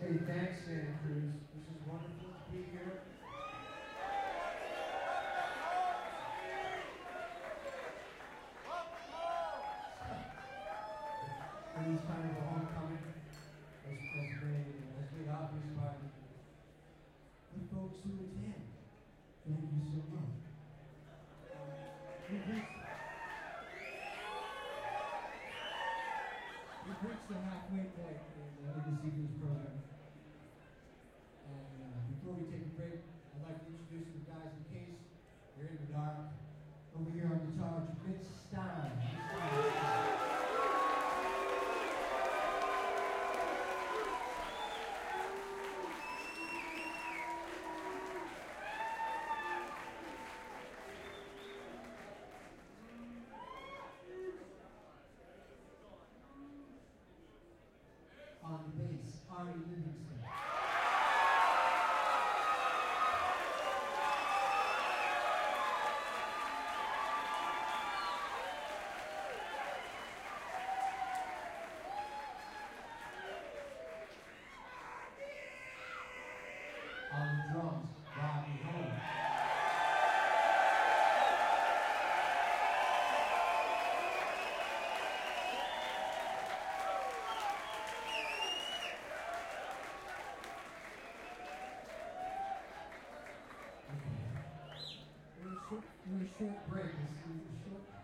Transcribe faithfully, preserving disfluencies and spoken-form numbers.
Hey, thanks, Santa Cruz. This is wonderful to be here. And it's kind of a homecoming, as, as, made, as made obvious by the folks who attend. Thank you so much. Um, we've, reached, we've reached the halfway point in, uh, in this evening's program. And uh, before we take a break, I'd like to introduce you guys in case you're in the dark. Over here on guitar, Vince Stein. On the bass, Ari Livingston. On the drums, Rodney Holmes. We're a short, we're a short break. This is a short